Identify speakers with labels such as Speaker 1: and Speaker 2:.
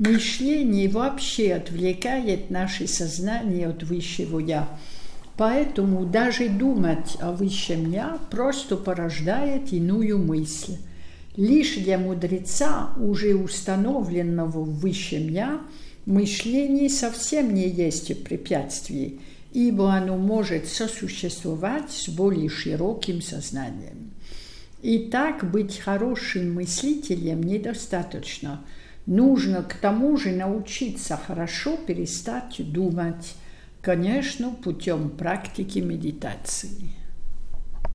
Speaker 1: Мышление вообще отвлекает наше сознание от высшего «я». Поэтому даже думать о высшем «я» просто порождает иную мысль. Лишь для мудреца, уже установленного в высшем «я», мышление совсем не есть препятствие, ибо оно может сосуществовать с более широким сознанием. Итак, быть хорошим мыслителем недостаточно. Нужно к тому же научиться хорошо перестать думать, конечно, путем практики медитации.